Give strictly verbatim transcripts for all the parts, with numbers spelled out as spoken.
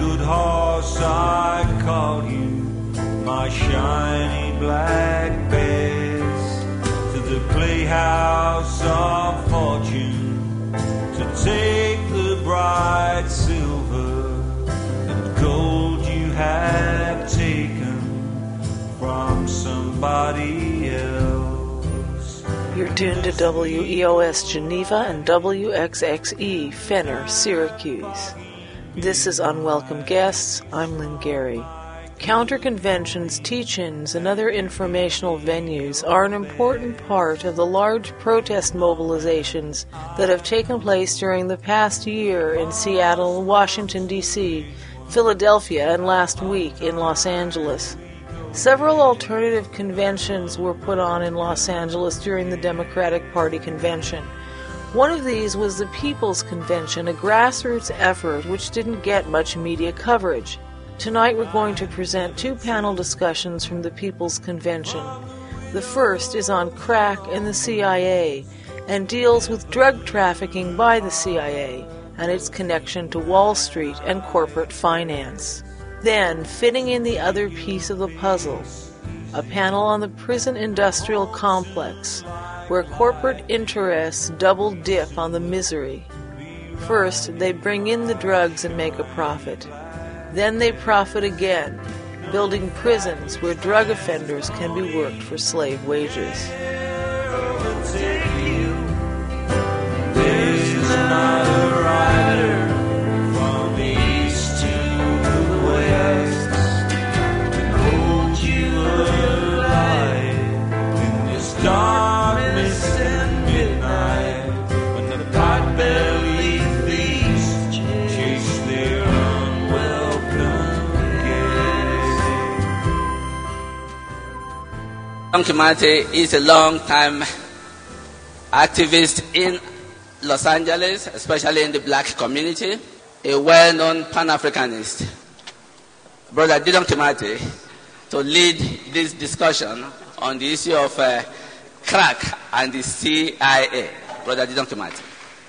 good horse, I call you, my shiny black bears, to the playhouse of fortune, to take the bright silver and gold you have taken from somebody else. You're tuned to W E O S Geneva and W X X E Fenner, Syracuse. This is Unwelcome Guests. I'm Lynn Gary. Counter-conventions, teach-ins, and other informational venues are an important part of the large protest mobilizations that have taken place during the past year in Seattle, Washington, D C, Philadelphia, and last week in Los Angeles. Several alternative conventions were put on in Los Angeles during the Democratic Party convention. One of these was the People's Convention, a grassroots effort which didn't get much media coverage. Tonight we're going to present two panel discussions from the People's Convention. The first is on crack and the C I A, and deals with drug trafficking by the C I A and its connection to Wall Street and corporate finance. Then, fitting in the other piece of the puzzle, a panel on the prison industrial complex, where corporate interests double dip on the misery. First, they bring in the drugs and make a profit. Then they profit again, building prisons where drug offenders can be worked for slave wages. There's not a rider from the east to the west to hold you alive in this darkness and midnight when the pot-bellied thieves chase their unwelcome guests. Didon Kimati is a long-time activist in Los Angeles, especially in the black community, a well-known Pan-Africanist. Brother Didon Kimati, to lead this discussion on the issue of uh, crack and the C I A. Brother Didon Kimati.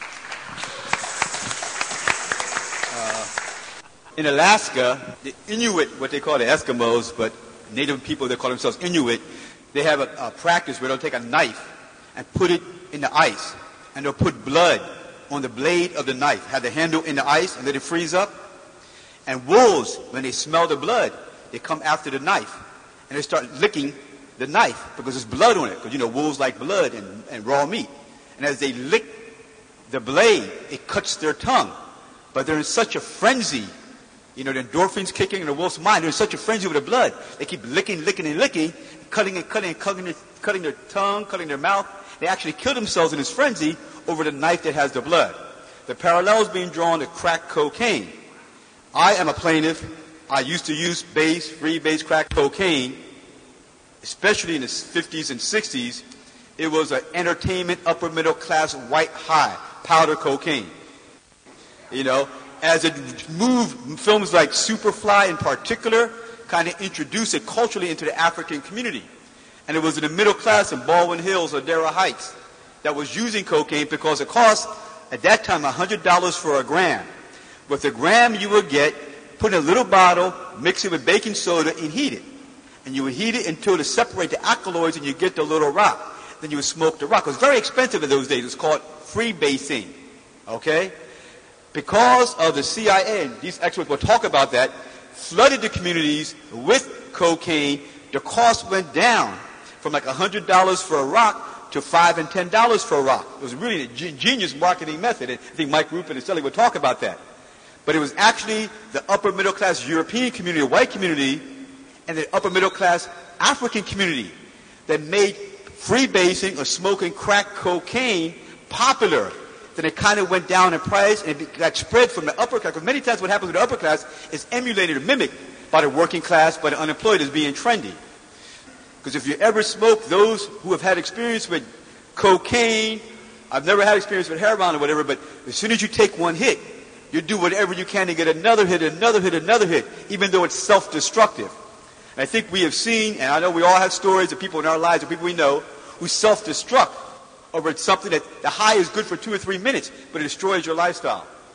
Uh, in Alaska, the Inuit, what they call the Eskimos, but native people, they call themselves Inuit, they have a, a practice where they'll take a knife and put it in the ice, and they'll put blood on the blade of the knife, have the handle in the ice, and let it freeze up. And wolves, when they smell the blood, they come after the knife, and they start licking the knife because there's blood on it, because, you know, wolves like blood and, and raw meat. And as they lick the blade, it cuts their tongue. But they're in such a frenzy, you know, the endorphins kicking in the wolf's mind, they're in such a frenzy with the blood, they keep licking, licking, and licking, cutting and cutting and cutting their, cutting their tongue, cutting their mouth. They actually kill themselves in this frenzy over the knife that has the blood. The parallels being drawn to crack cocaine. I am a plaintiff. I used to use base, free base crack cocaine, especially in the fifties and sixties. It was an entertainment, upper middle class, white high, powder cocaine. You know, as it moved, films like Superfly in particular kind of introduced it culturally into the African community. And it was in the middle class in Baldwin Hills or Dara Heights that was using cocaine because it cost, at that time, one hundred dollars for a gram. With a gram you would get, put in a little bottle, mix it with baking soda, and heat it. And you would heat it until to separate the alkaloids and you get the little rock. Then you would smoke the rock. It was very expensive in those days. It was called freebasing. Okay? Because of the C I A, and these experts will talk about that, flooded the communities with cocaine, the cost went down from like one hundred dollars for a rock to five dollars and ten dollars for a rock. It was really a genius marketing method, and I think Mike Rupert and Sully would talk about that. But it was actually the upper middle class European community, white community, and the upper middle class African community that made freebasing or smoking crack cocaine popular. Then it kind of went down in price and it got spread from the upper class. Because many times what happens with the upper class is emulated or mimicked by the working class, by the unemployed as being trendy. Because if you ever smoke, those who have had experience with cocaine, I've never had experience with heroin or whatever, but as soon as you take one hit, you do whatever you can to get another hit, another hit, another hit, even though it's self-destructive. And I think we have seen, and I know we all have stories of people in our lives, of people we know, who self-destruct over something that the high is good for two or three minutes, but it destroys your lifestyle.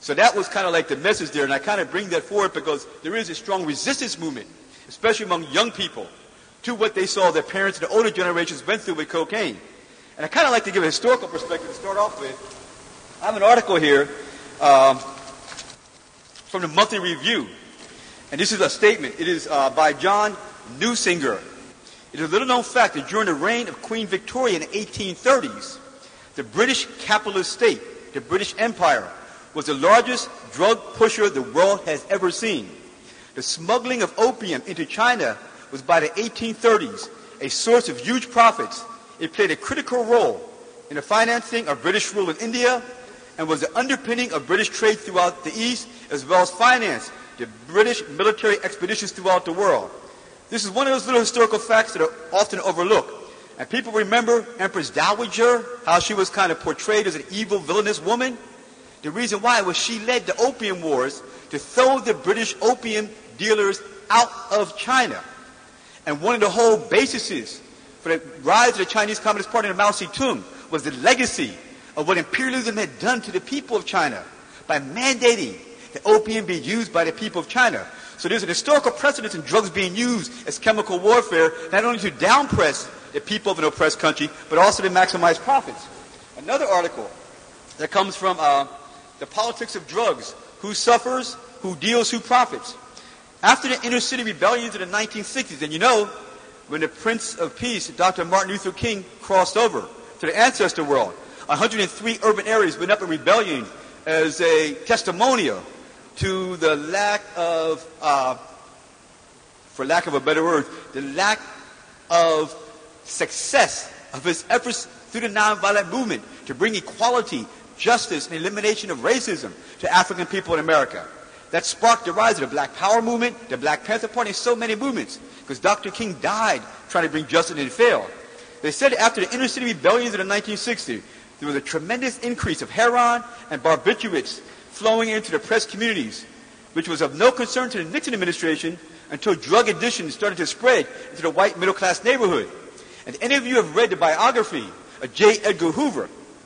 So that was kind of like the message there, and I kind of bring that forward because there is a strong resistance movement, especially among young people, to what they saw their parents and the older generations went through with cocaine. And I kind of like to give a historical perspective to start off with. I have an article here um, from the Monthly Review, and this is a statement. It is uh, by John Neusinger. It is a little-known fact that during the reign of Queen Victoria in the eighteen thirties, the British capitalist state, the British Empire, was the largest drug pusher the world has ever seen. The smuggling of opium into China was by the eighteen thirties a source of huge profits. It played a critical role in the financing of British rule in India and was the underpinning of British trade throughout the East, as well as financed the British military expeditions throughout the world. This is one of those little historical facts that are often overlooked. And people remember Empress Dowager, how she was kind of portrayed as an evil, villainous woman. The reason why was she led the opium wars to throw the British opium dealers out of China. And one of the whole bases for the rise of the Chinese Communist Party and Mao Zedong was the legacy of what imperialism had done to the people of China by mandating that opium be used by the people of China. So there's an historical precedent in drugs being used as chemical warfare, not only to downpress the people of an oppressed country, but also to maximize profits. Another article that comes from uh, The Politics of Drugs, Who Suffers, Who Deals, Who Profits. After the inner city rebellions in the nineteen sixties, and you know, when the Prince of Peace, Doctor Martin Luther King, crossed over to the ancestor world, one hundred three urban areas went up in rebellion as a testimonial to the lack of, uh, for lack of a better word, the lack of success of his efforts through the nonviolent movement to bring equality, justice, and elimination of racism to African people in America. That sparked the rise of the Black Power movement, the Black Panther Party, and so many movements, because Doctor King died trying to bring justice and it failed. They said after the inner city rebellions in the nineteen sixties, there was a tremendous increase of heroin and barbiturates flowing into the oppressed communities, which was of no concern to the Nixon administration until drug addiction started to spread into the white middle-class neighborhood. And any of you have read the biography of J. Edgar Hoover.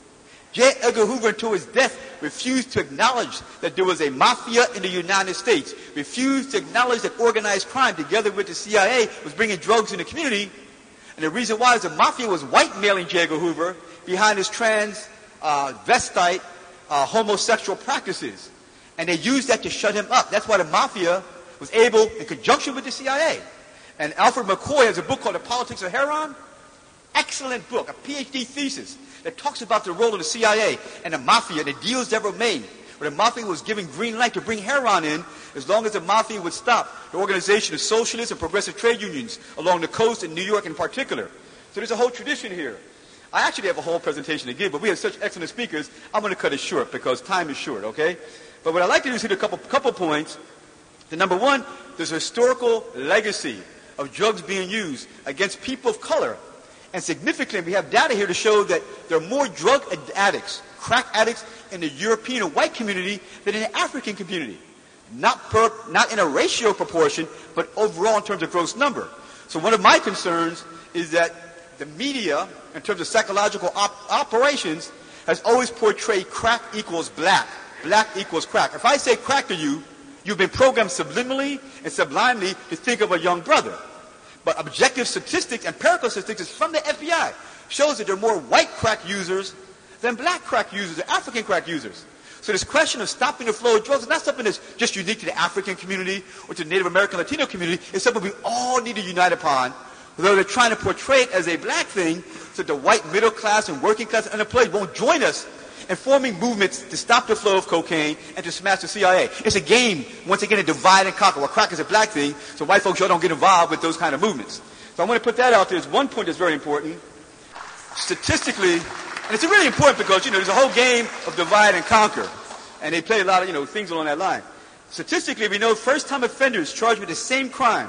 J. Edgar Hoover, until his death, refused to acknowledge that there was a mafia in the United States, refused to acknowledge that organized crime, together with the C I A, was bringing drugs in the community. And the reason why is the mafia was white-mailing J. Edgar Hoover behind his trans, uh, vestite, uh, homosexual practices. And they used that to shut him up. That's why the mafia was able, in conjunction with the C I A. And Alfred McCoy has a book called The Politics of Heroin. Excellent book, a P H D thesis that talks about the role of the C I A and the mafia, the deals that were made, where the mafia was given green light to bring heroin in, as long as the mafia would stop the organization of socialist and progressive trade unions along the coast in New York in particular. So there's a whole tradition here. I actually have a whole presentation to give, but we have such excellent speakers, I'm going to cut it short because time is short, okay? But what I'd like to do is hit a couple, couple points. The number one, there's a historical legacy of drugs being used against people of color. And significantly, we have data here to show that there are more drug addicts, crack addicts in the European and white community than in the African community. Not, per, not in a ratio proportion, but overall in terms of gross number. So one of my concerns is that the media, in terms of psychological op- operations, has always portrayed crack equals black. Black equals crack. If I say crack to you, you've been programmed subliminally and sublimely to think of a young brother. But objective statistics, empirical statistics from the F B I, shows that there are more white crack users than black crack users or African crack users. So this question of stopping the flow of drugs is not something that's just unique to the African community or to the Native American Latino community. It's something we all need to unite upon, though they're trying to portray it as a black thing so that the white middle class and working class and unemployed won't join us in forming movements to stop the flow of cocaine and to smash the C I A. It's a game, once again, a divide and conquer. Well, crack is a black thing, so white folks, y'all don't get involved with those kind of movements. So I want to put that out there. There's one point that's very important. Statistically, and it's really important because, you know, there's a whole game of divide and conquer. And they play a lot of, you know, things along that line. Statistically, we know first-time offenders charged with the same crime,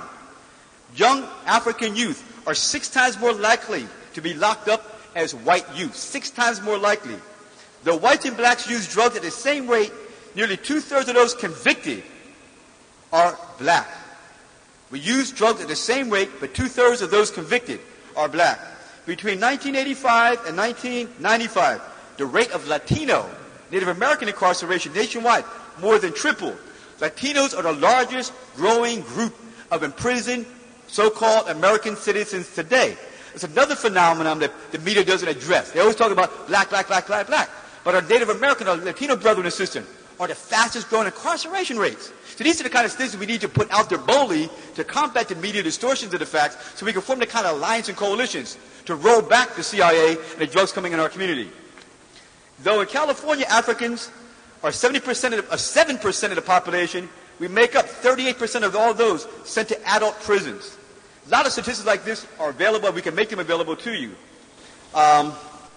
young African youth, are six times more likely to be locked up as white youth. Six times more likely. Though whites and blacks use drugs at the same rate, nearly two-thirds of those convicted are black. We use drugs at the same rate, but two-thirds of those convicted are black. Between nineteen eighty-five and nineteen ninety-five, the rate of Latino Native American incarceration nationwide more than tripled. Latinos are the largest growing group of imprisoned so-called American citizens today. It's another phenomenon that the media doesn't address. They always talk about black, black, black, black, black. But our Native American, our Latino brethren and sisters are the fastest growing incarceration rates. So these are the kind of things that we need to put out there boldly to combat the media distortions of the facts so we can form the kind of alliance and coalitions to roll back the C I A and the drugs coming in our community. Though in California, Africans are seventy percent of the, uh, seven percent of the population, we make up thirty-eight percent of all those sent to adult prisons. A lot of statistics like this are available. We can make them available to you. Um,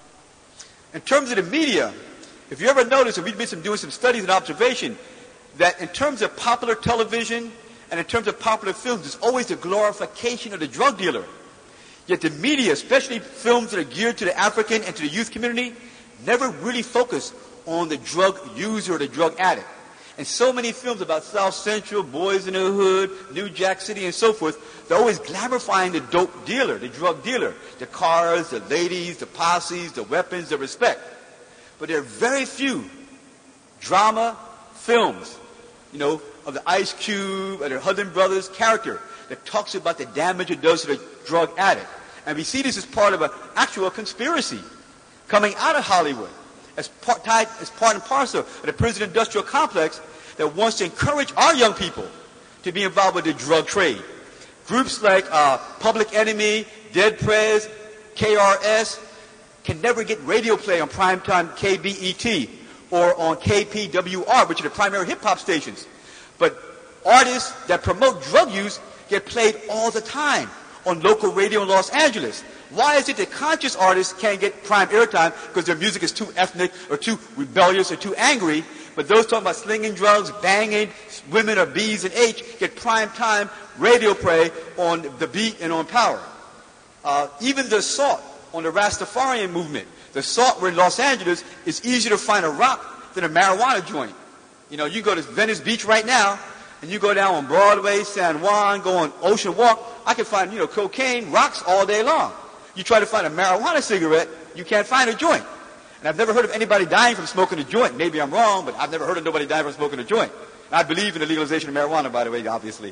in terms of the media, if you ever notice, and we've been some, doing some studies and observation, that in terms of popular television and in terms of popular films, there's always the glorification of the drug dealer. Yet the media, especially films that are geared to the African and to the youth community, never really focus on the drug user or the drug addict. And so many films about South Central, Boys in the Hood, New Jack City, and so forth, they're always glamorizing the dope dealer, the drug dealer, the cars, the ladies, the posses, the weapons, the respect. But there are very few drama films, you know, of the Ice Cube or the Hudson Brothers character that talks about the damage it does to the drug addict. And we see this as part of an actual conspiracy coming out of Hollywood as part, tied, as part and parcel of the prison industrial complex that wants to encourage our young people to be involved with the drug trade. Groups like uh, Public Enemy, Dead Prez, K R S can never get radio play on primetime K B E T or on K P W R, which are the primary hip-hop stations. But artists that promote drug use get played all the time on local radio in Los Angeles. Why is it that conscious artists can't get prime airtime because their music is too ethnic or too rebellious or too angry, but those talking about slinging drugs, banging, women or B's and H get prime time radio play on The Beat and on Power? Uh, even the assault on the Rastafarian movement, the assault where in Los Angeles it's easier to find a rock than a marijuana joint. You know, you go to Venice Beach right now, and you go down on Broadway, San Juan, go on Ocean Walk, I can find, you know, cocaine, rocks all day long. You try to find a marijuana cigarette, you can't find a joint. And I've never heard of anybody dying from smoking a joint. Maybe I'm wrong, but I've never heard of nobody dying from smoking a joint. And I believe in the legalization of marijuana, by the way, obviously.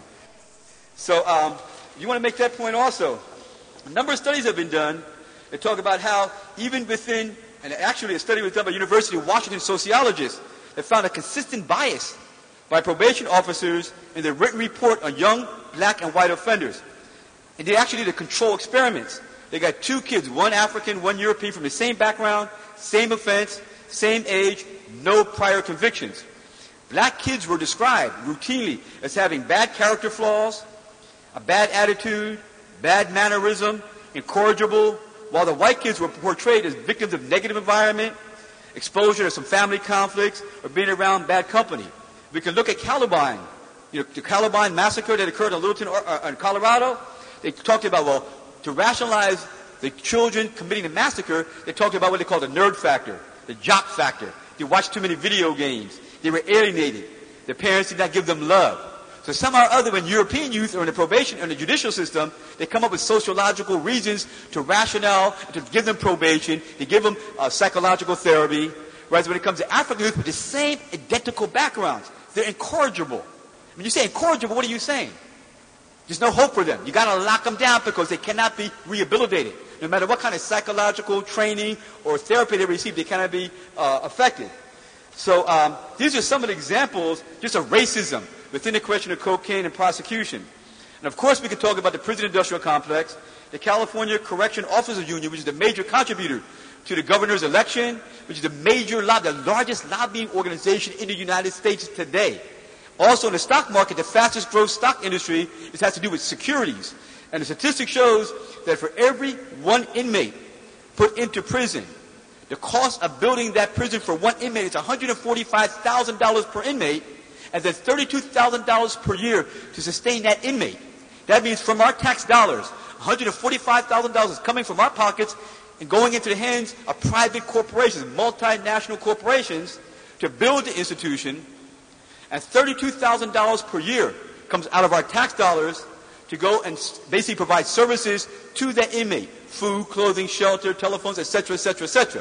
So um, you want to make that point also. A number of studies have been done that talk about how even within, and actually a study was done by University of Washington sociologists that found a consistent bias by probation officers in their written report on young black and white offenders. And they actually did control experiments. They got two kids, one African, one European, from the same background, same offense, same age, no prior convictions. Black kids were described routinely as having bad character flaws, a bad attitude, bad mannerism, incorrigible, while the white kids were portrayed as victims of negative environment, exposure to some family conflicts, or being around bad company. We can look at Columbine, you know, the Columbine massacre that occurred in Littleton, uh, in Colorado. They talked about, well, to rationalize the children committing the massacre, they talked about what they call the nerd factor, the jock factor. They watched too many video games. They were alienated. Their parents did not give them love. So somehow or other, when European youth are in the probation or in the judicial system, they come up with sociological reasons to rationale, to give them probation, to give them uh, psychological therapy. Whereas when it comes to African youth with the same identical backgrounds, they're incorrigible. When you say incorrigible, what are you saying? There's no hope for them. You got to lock them down because they cannot be rehabilitated. No matter what kind of psychological training or therapy they receive, they cannot be uh, affected. So um, these are some of the examples just of racism within the question of cocaine and prosecution. And of course we could talk about the prison industrial complex, the California Correction Officers Union, which is the major contributor to the governor's election, which is the major, lob- the largest lobbying organization in the United States today. Also in the stock market, the fastest growth stock industry is, has to do with securities. And the statistic shows that for every one inmate put into prison, the cost of building that prison for one inmate is one hundred forty-five thousand dollars per inmate, and then thirty-two thousand dollars per year to sustain that inmate. That means from our tax dollars, one hundred forty-five thousand dollars is coming from our pockets and going into the hands of private corporations, multinational corporations, to build the institution. And thirty-two thousand dollars per year comes out of our tax dollars to go and basically provide services to that inmate. Food, clothing, shelter, telephones, et cetera, et cetera, et cetera.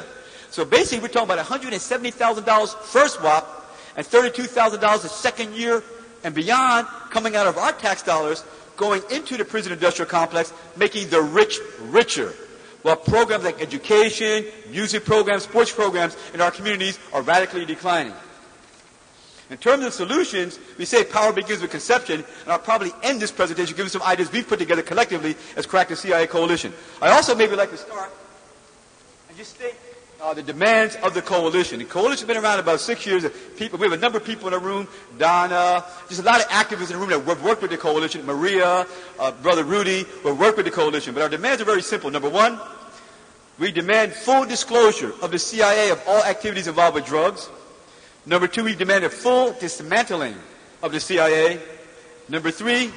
So basically, we're talking about one hundred seventy thousand dollars first swap and thirty-two thousand dollars the second year and beyond coming out of our tax dollars going into the prison industrial complex, making the rich richer. While programs like education, music programs, sports programs in our communities are radically declining. In terms of solutions, we say power begins with conception, and I'll probably end this presentation giving some ideas we've put together collectively as Crack the C I A Coalition. I also maybe like to start and just state uh, the demands of the coalition. The coalition has been around about six years. People, we have a number of people in the room, Donna, just a lot of activists in the room that have worked with the coalition, Maria, uh, Brother Rudy, who have worked with the coalition. But our demands are very simple. Number one, we demand full disclosure of the C I A of all activities involved with drugs. Number two, we demand a full dismantling of the C I A. Number three,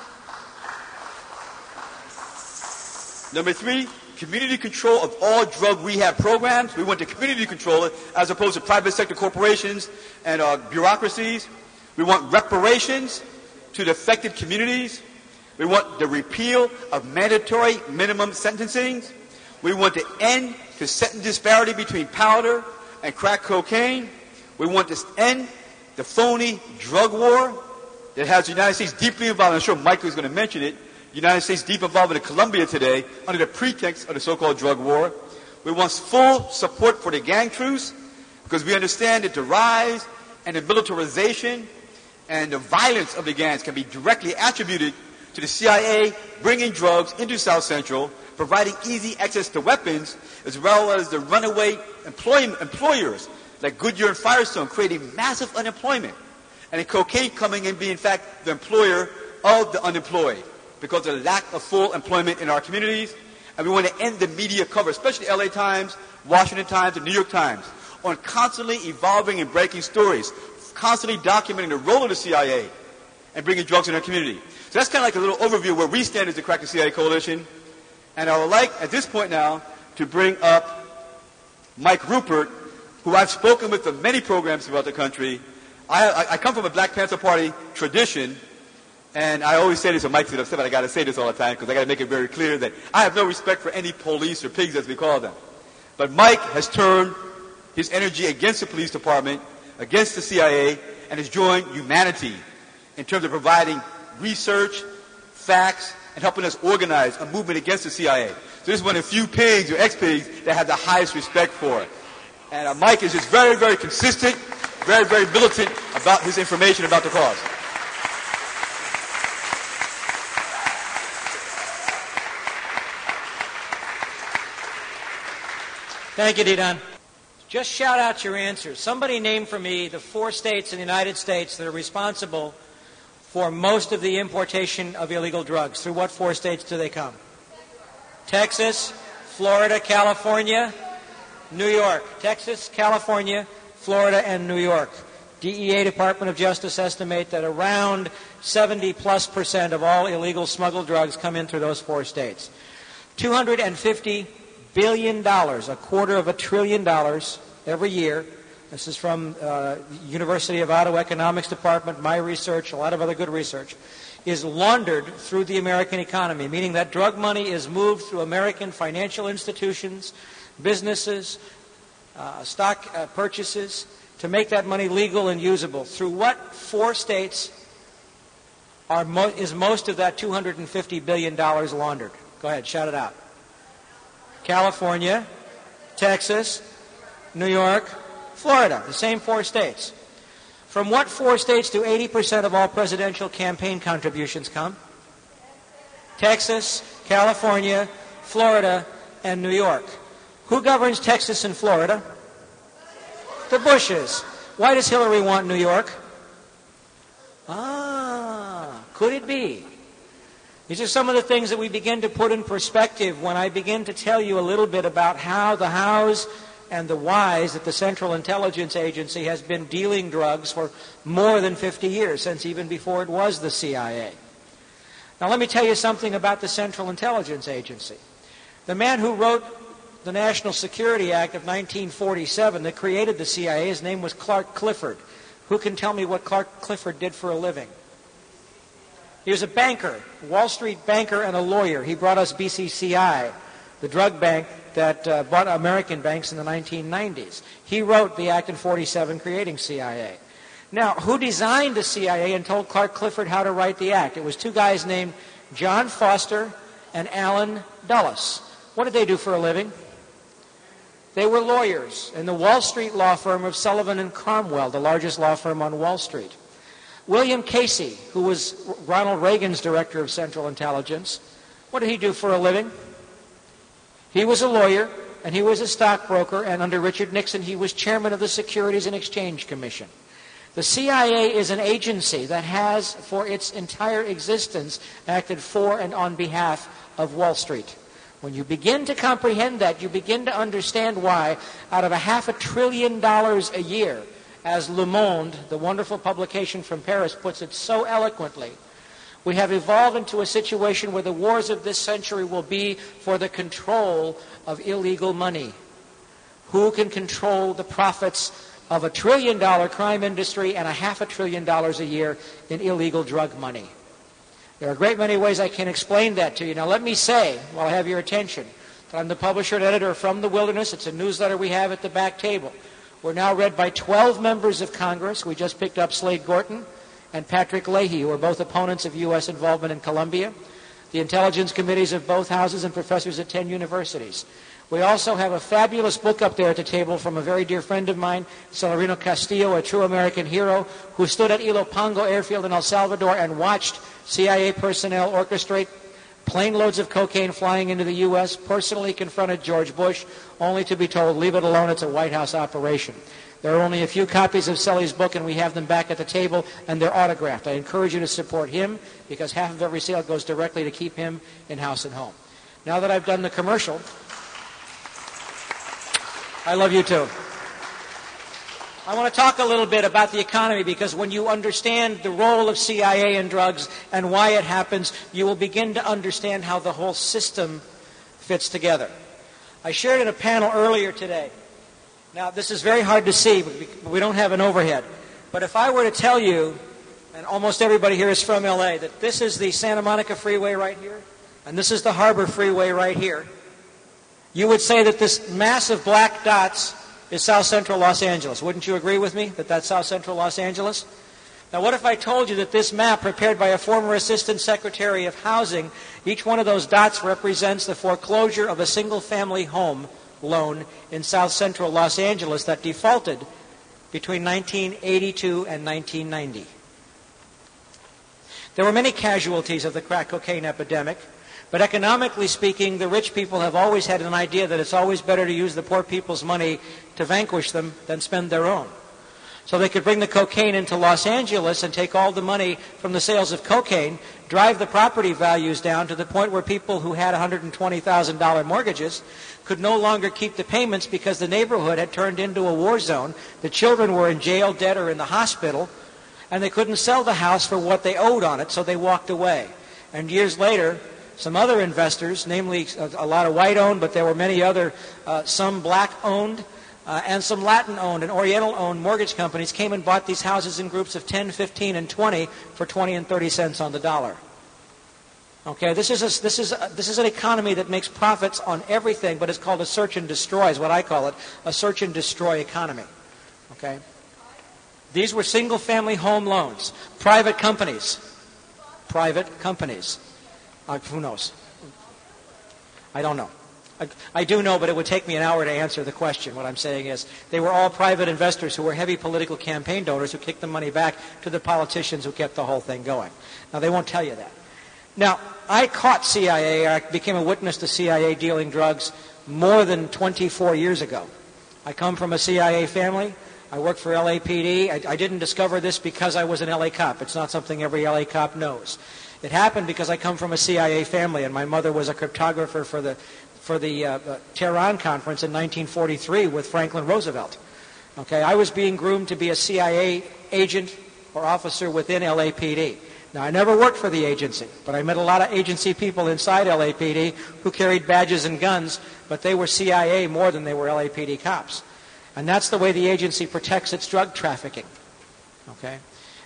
number three, community control of all drug rehab programs. We want the community to control it as opposed to private sector corporations and uh, bureaucracies. We want reparations to the affected communities. We want the repeal of mandatory minimum sentencing. We want to end the sentence disparity between powder and crack cocaine. We want to end the phony drug war that has the United States deeply involved. I'm sure Michael is going to mention it. The United States deep involved in Colombia today under the pretext of the so-called drug war. We want full support for the gang truce because we understand that the rise and the militarization and the violence of the gangs can be directly attributed to the C I A bringing drugs into South Central, providing easy access to weapons, as well as the runaway employ- employers like Goodyear and Firestone, creating massive unemployment. And the cocaine coming in being, in fact, the employer of the unemployed because of the lack of full employment in our communities. And we want to end the media cover, especially L A Times, Washington Times, and New York Times, on constantly evolving and breaking stories, constantly documenting the role of the C I A and bringing drugs in our community. So that's kind of like a little overview of where we stand as the Crack the C I A Coalition. And I would like, at this point now, to bring up Mike Rupert, who I've spoken with on many programs throughout the country. I, I, I come from a Black Panther Party tradition, and I always say this, and Mike's upset, but I got to say this all the time because I got to make it very clear that I have no respect for any police or pigs, as we call them. But Mike has turned his energy against the police department, against the C I A, and has joined humanity in terms of providing research, facts, and helping us organize a movement against the C I A. So this is one of the few pigs or ex-pigs that have the highest respect for it. And uh, Mike is just very, very consistent, very, very militant about his information about the cause. Thank you, Didon. Just shout out your answers. Somebody name for me the four states in the United States that are responsible for most of the importation of illegal drugs. Through what four states do they come? Texas, Florida, California, New York. Texas, California, Florida, and New York. D E A, Department of Justice, estimate that around seventy plus percent of all illegal smuggled drugs come in through those four states. two hundred fifty billion dollars, a quarter of a trillion dollars every year. This is from uh, University of Ottawa Economics Department, my research, a lot of other good research, is laundered through the American economy, meaning that drug money is moved through American financial institutions, businesses, uh, stock uh, purchases, to make that money legal and usable. Through what four states are mo- is most of that two hundred fifty billion dollars laundered? Go ahead, shout it out. California, Texas, New York, Florida, the same four states. From what four states do eighty percent of all presidential campaign contributions come? Texas, California, Florida, and New York. Who governs Texas and Florida? The Bushes. Why does Hillary want New York? Ah, could it be? These are some of the things that we begin to put in perspective when I begin to tell you a little bit about how the hows and the whys that the Central Intelligence Agency has been dealing drugs for more than fifty years, since even before it was the C I A. Now let me tell you something about the Central Intelligence Agency. The man who wrote the National Security Act of nineteen forty-seven that created the C I A, his name was Clark Clifford. Who can tell me what Clark Clifford did for a living? He was a banker, Wall Street banker and a lawyer. He brought us B C C I, the drug bank that uh, bought American banks in the nineteen nineties. He wrote the Act in forty-seven creating C I A. Now, who designed the C I A and told Clark Clifford how to write the Act? It was two guys named John Foster and Allen Dulles. What did they do for a living? They were lawyers in the Wall Street law firm of Sullivan and Cromwell, the largest law firm on Wall Street. William Casey, who was Ronald Reagan's director of Central Intelligence, what did he do for a living? He was a lawyer, and he was a stockbroker, and under Richard Nixon, he was chairman of the Securities and Exchange Commission. The C I A is an agency that has, for its entire existence, acted for and on behalf of Wall Street. When you begin to comprehend that, you begin to understand why, out of a half a trillion dollars a year, as Le Monde, the wonderful publication from Paris, puts it so eloquently, we have evolved into a situation where the wars of this century will be for the control of illegal money. Who can control the profits of a trillion dollar crime industry and a half a trillion dollars a year in illegal drug money? There are a great many ways I can explain that to you. Now let me say, while I have your attention, that I'm the publisher and editor of From the Wilderness. It's a newsletter we have at the back table. We're now read by twelve members of Congress. We just picked up Slade Gorton and Patrick Leahy, who are both opponents of U S involvement in Colombia, the intelligence committees of both houses, and professors at ten universities. We also have a fabulous book up there at the table from a very dear friend of mine, Celerino Castillo, a true American hero, who stood at Ilopango Airfield in El Salvador and watched C I A personnel orchestrate plane loads of cocaine flying into the U S, personally confronted George Bush, only to be told, leave it alone, it's a White House operation. There are only a few copies of Celly's book, and we have them back at the table, and they're autographed. I encourage you to support him, because half of every sale goes directly to keep him in house and home. Now that I've done the commercial, I love you too. I want to talk a little bit about the economy, because when you understand the role of C I A in drugs and why it happens, you will begin to understand how the whole system fits together. I shared in a panel earlier today. Now, this is very hard to see, but we don't have an overhead. But if I were to tell you, and almost everybody here is from L A, that this is the Santa Monica Freeway right here, and this is the Harbor Freeway right here, you would say that this mass of black dots is South Central Los Angeles. Wouldn't you agree with me that that's South Central Los Angeles? Now, what if I told you that this map, prepared by a former Assistant Secretary of Housing, each one of those dots represents the foreclosure of a single-family home loan in South Central Los Angeles that defaulted between nineteen eighty-two and nineteen ninety. There were many casualties of the crack cocaine epidemic. But economically speaking, the rich people have always had an idea that it's always better to use the poor people's money to vanquish them than spend their own. So they could bring the cocaine into Los Angeles and take all the money from the sales of cocaine, drive the property values down to the point where people who had one hundred twenty thousand dollars mortgages could no longer keep the payments because the neighborhood had turned into a war zone. The children were in jail, dead, or in the hospital, and they couldn't sell the house for what they owed on it, so they walked away. And years later, some other investors, namely a lot of white-owned, but there were many other, uh, some black-owned, uh, and some Latin-owned and Oriental-owned mortgage companies came and bought these houses in groups of ten, fifteen, and twenty for twenty and thirty cents on the dollar. Okay, this is, a, this, is a, this is an economy that makes profits on everything, but it's called a search and destroy, is what I call it, a search and destroy economy. Okay? These were single-family home loans, private companies, private companies. Uh, who knows? I don't know. I, I do know, but it would take me an hour to answer the question. What I'm saying is they were all private investors who were heavy political campaign donors who kicked the money back to the politicians who kept the whole thing going. Now, they won't tell you that. Now, I caught C I A, I became a witness to C I A dealing drugs more than twenty-four years ago. I come from a C I A family. I worked for L A P D. I, I didn't discover this because I was an L A cop. It's not something every L A cop knows. It happened because I come from a C I A family, and my mother was a cryptographer for the for the uh, uh, Tehran conference in nineteen forty-three with Franklin Roosevelt. Okay, I was being groomed to be a C I A agent or officer within L A P D. Now, I never worked for the agency, but I met a lot of agency people inside L A P D who carried badges and guns, but they were C I A more than they were L A P D cops. And that's the way the agency protects its drug trafficking. Okay?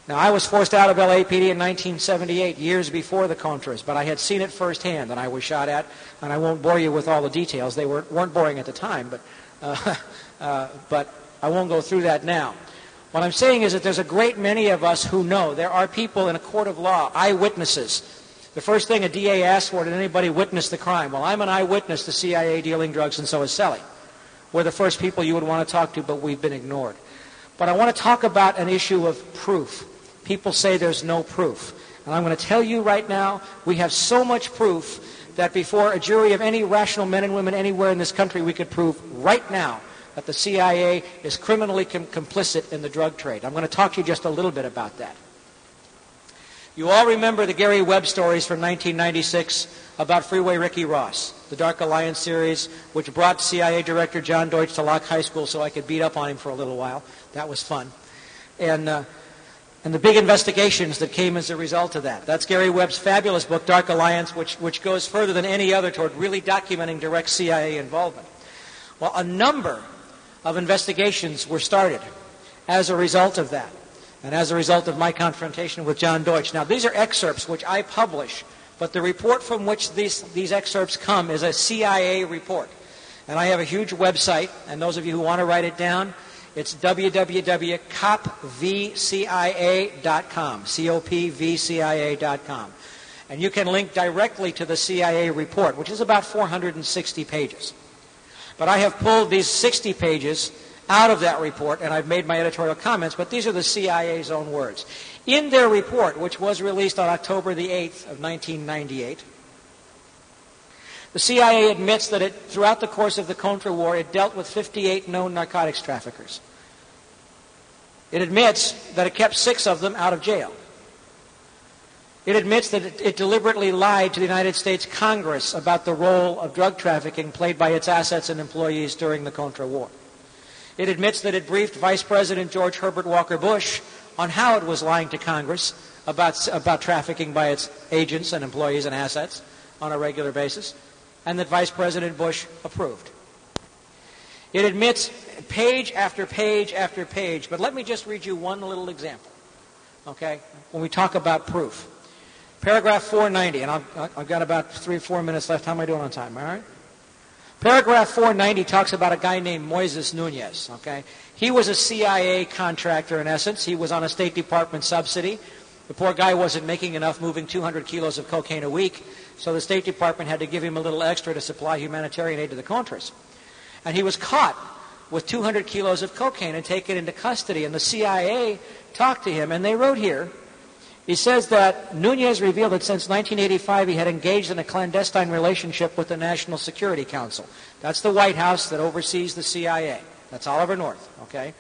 Now, I was forced out of L A P D in nineteen seventy-eight, years before the Contras, but I had seen it firsthand, and I was shot at, and I won't bore you with all the details. They weren't, weren't boring at the time, but, uh, uh, but I won't go through that now. What I'm saying is that there's a great many of us who know there are people in a court of law, eyewitnesses. The first thing a D A asks for, did anybody witness the crime? Well, I'm an eyewitness to C I A dealing drugs, and so is Selly. We're the first people you would want to talk to, but we've been ignored. But I want to talk about an issue of proof. People say there's no proof. And I'm going to tell you right now, we have so much proof that before a jury of any rational men and women anywhere in this country, we could prove right now that the C I A is criminally com- complicit in the drug trade. I'm going to talk to you just a little bit about that. You all remember the Gary Webb stories from nineteen ninety-six about Freeway Ricky Ross, the Dark Alliance series, which brought C I A Director John Deutsch to Locke High School so I could beat up on him for a little while. That was fun. And... Uh, And the big investigations that came as a result of that. That's Gary Webb's fabulous book, Dark Alliance, which, which goes further than any other toward really documenting direct C I A involvement. Well, a number of investigations were started as a result of that, and as a result of my confrontation with John Deutsch. Now, these are excerpts which I publish, but the report from which these, these excerpts come is a C I A report. And I have a huge website, and those of you who want to write it down, it's w w w dot cop v c i a dot com, C O P V C I A dot com. And you can link directly to the C I A report, which is about four hundred sixty pages. But I have pulled these sixty pages out of that report, and I've made my editorial comments, but these are the C I A's own words. In their report, which was released on October the eighth of nineteen ninety-eight, the C I A admits that it, throughout the course of the Contra War, it dealt with fifty-eight known narcotics traffickers. It admits that it kept six of them out of jail. It admits that it, it deliberately lied to the United States Congress about the role of drug trafficking played by its assets and employees during the Contra War. It admits that it briefed Vice President George Herbert Walker Bush on how it was lying to Congress about, about trafficking by its agents and employees and assets on a regular basis, and that Vice President Bush approved. It admits page after page after page, but let me just read you one little example, okay, when we talk about proof. Paragraph four ninety, and I've, I've got about three, four minutes left. How am I doing on time, all right? Paragraph four ninety talks about a guy named Moises Nunez, okay? He was a C I A contractor in essence. He was on a State Department subsidy. The poor guy wasn't making enough moving two hundred kilos of cocaine a week, so the State Department had to give him a little extra to supply humanitarian aid to the Contras. And he was caught with two hundred kilos of cocaine and taken into custody. And the C I A talked to him, and they wrote here, he says that Nunez revealed that since nineteen eighty-five he had engaged in a clandestine relationship with the National Security Council. That's the White House that oversees the C I A. That's Oliver North, okay?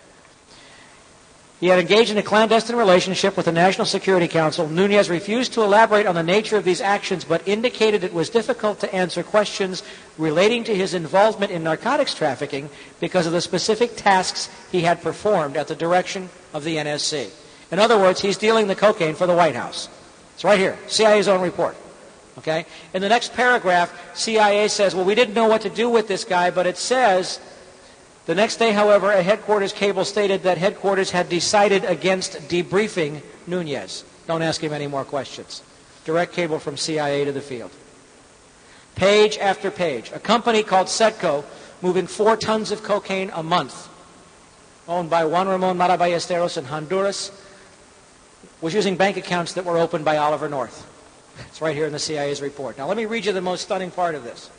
He had engaged in a clandestine relationship with the National Security Council. Nunez refused to elaborate on the nature of these actions, but indicated it was difficult to answer questions relating to his involvement in narcotics trafficking because of the specific tasks he had performed at the direction of the N S C. In other words, he's dealing the cocaine for the White House. It's right here, C I A's own report. Okay? In the next paragraph, C I A says, well, we didn't know what to do with this guy, but it says, the next day, however, a headquarters cable stated that headquarters had decided against debriefing Nunez. Don't ask him any more questions. Direct cable from C I A to the field. Page after page. A company called Setco, moving four tons of cocaine a month, owned by Juan Ramon Mara Ballesteros in Honduras, was using bank accounts that were opened by Oliver North. It's right here in the C I A's report. Now let me read you the most stunning part of this.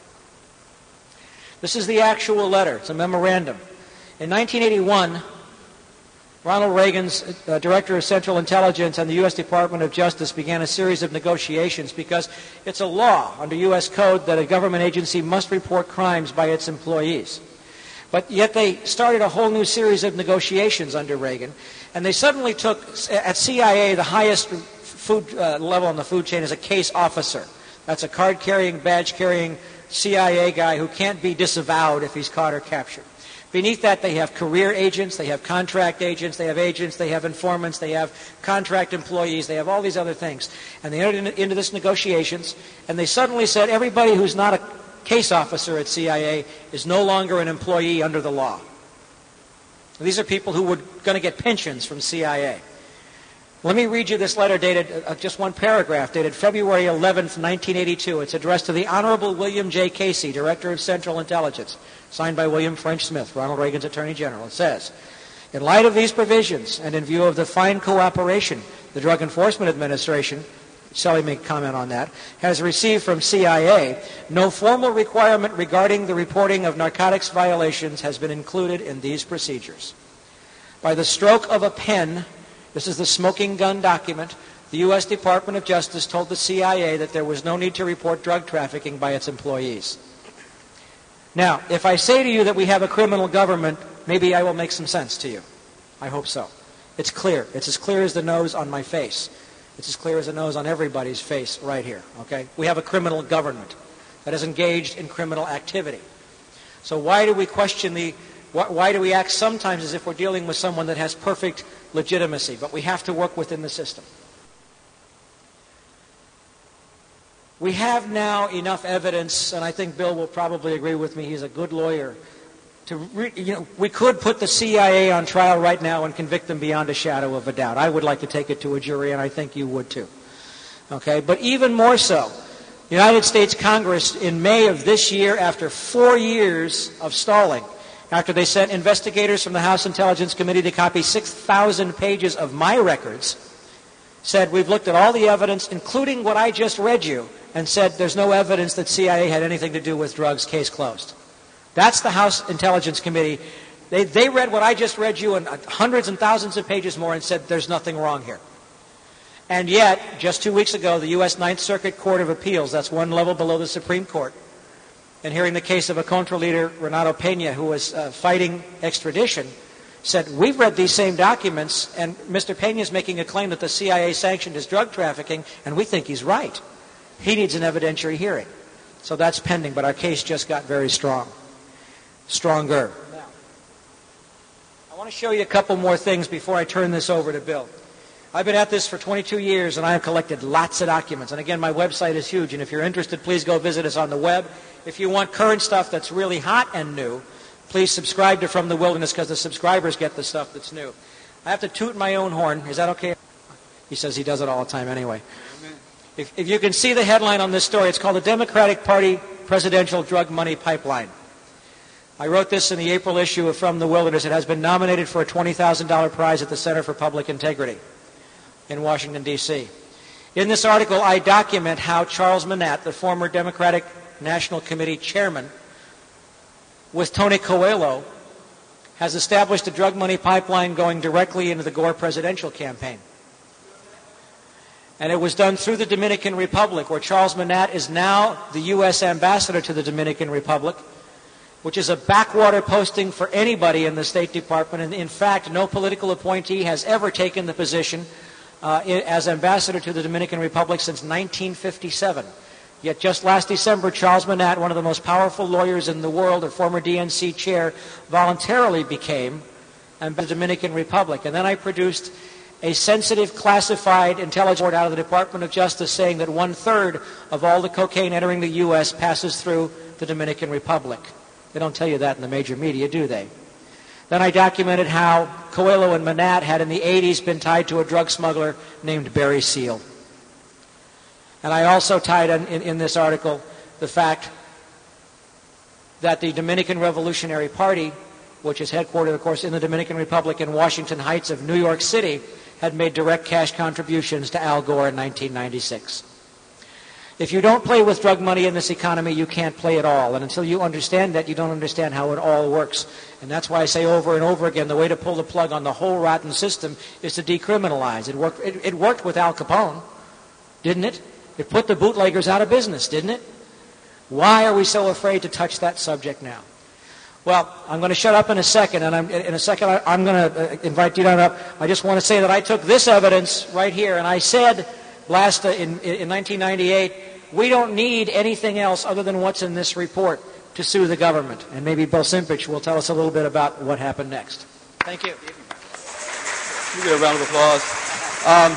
This is the actual letter. It's a memorandum. In nineteen eighty-one, Ronald Reagan's uh, Director of Central Intelligence and the U S Department of Justice began a series of negotiations because it's a law under U S code that a government agency must report crimes by its employees. But yet they started a whole new series of negotiations under Reagan, and they suddenly took, at C I A, the highest food uh, level on the food chain is a case officer. That's a card-carrying, badge-carrying C I A guy who can't be disavowed if he's caught or captured. Beneath that, they have career agents, they have contract agents, they have agents, they have informants, they have contract employees, they have all these other things. And they entered into this negotiations, and they suddenly said everybody who's not a case officer at C I A is no longer an employee under the law. These are people who were going to get pensions from C I A. Let me read you this letter dated, uh, just one paragraph, dated February eleventh, nineteen eighty-two. It's addressed to the Honorable William J. Casey, Director of Central Intelligence, signed by William French Smith, Ronald Reagan's Attorney General. It says, in light of these provisions and in view of the fine cooperation the Drug Enforcement Administration, Shelley may comment on that, has received from C I A, no formal requirement regarding the reporting of narcotics violations has been included in these procedures. By the stroke of a pen, this is the smoking gun document, the U S Department of Justice told the C I A that there was no need to report drug trafficking by its employees. Now, if I say to you that we have a criminal government, maybe I will make some sense to you. I hope so. It's clear. It's as clear as the nose on my face. It's as clear as the nose on everybody's face right here, okay? We have a criminal government that is engaged in criminal activity. So why do we question the, why do we act sometimes as if we're dealing with someone that has perfect legitimacy? But we have to work within the system. We have now enough evidence, and I think Bill will probably agree with me, he's a good lawyer, to re, you know, we could put the C I A on trial right now and convict them beyond a shadow of a doubt. I would like to take it to a jury, and I think you would too. Okay, but even more so, the United States Congress in May of this year, after four years of stalling, after they sent investigators from the House Intelligence Committee to copy six thousand pages of my records, said, we've looked at all the evidence, including what I just read you, and said there's no evidence that C I A had anything to do with drugs, case closed. That's the House Intelligence Committee. They, they read what I just read you and hundreds and thousands of pages more and said there's nothing wrong here. And yet, just two weeks ago, the U S Ninth Circuit Court of Appeals, that's one level below the Supreme Court, and hearing the case of a Contra leader, Renato Pena, who was uh, fighting extradition, said, we've read these same documents, and Mister Pena is making a claim that the C I A sanctioned his drug trafficking, and we think he's right. He needs an evidentiary hearing. So that's pending, but our case just got very strong. Stronger. Now, I want to show you a couple more things before I turn this over to Bill. I've been at this for twenty-two years, and I have collected lots of documents. And again, my website is huge, and if you're interested, please go visit us on the web. If you want current stuff that's really hot and new, please subscribe to From the Wilderness, because the subscribers get the stuff that's new. I have to toot my own horn. Is that okay? He says he does it all the time anyway. If, if you can see the headline on this story, it's called The Democratic Party Presidential Drug Money Pipeline. I wrote this in the April issue of From the Wilderness. It has been nominated for a twenty thousand dollars prize at the Center for Public Integrity in Washington, D C In this article, I document how Charles Manat, the former Democratic National Committee chairman, with Tony Coelho, has established a drug money pipeline going directly into the Gore presidential campaign. And it was done through the Dominican Republic, where Charles Manat is now the U S ambassador to the Dominican Republic, which is a backwater posting for anybody in the State Department. And in fact, no political appointee has ever taken the position uh, as ambassador to the Dominican Republic since nineteen fifty-seven. Yet just last December, Charles Manat, one of the most powerful lawyers in the world, a former D N C chair, voluntarily became ambassador to the Dominican Republic. And then I produced a sensitive, classified intelligence report out of the Department of Justice saying that one-third of all the cocaine entering the U S passes through the Dominican Republic. They don't tell you that in the major media, do they? Then I documented how Coelho and Manat had in the eighties been tied to a drug smuggler named Barry Seal. And I also tied in, in, in this article the fact that the Dominican Revolutionary Party, which is headquartered, of course, in the Dominican Republic in Washington Heights of New York City, had made direct cash contributions to Al Gore in nineteen ninety-six. If you don't play with drug money in this economy, you can't play at all. And until you understand that, you don't understand how it all works. And that's why I say over and over again, the way to pull the plug on the whole rotten system is to decriminalize. It worked, it, it worked with Al Capone, didn't it? It put the bootleggers out of business, didn't it? Why are we so afraid to touch that subject now? Well, I'm going to shut up in a second, and I'm, in a second I, I'm going to invite you down up. I just want to say that I took this evidence right here, and I said last uh, in, in nineteen ninety-eight, we don't need anything else other than what's in this report to sue the government. And maybe Bill Simpich will tell us a little bit about what happened next. Thank you. You get a round of applause. Um,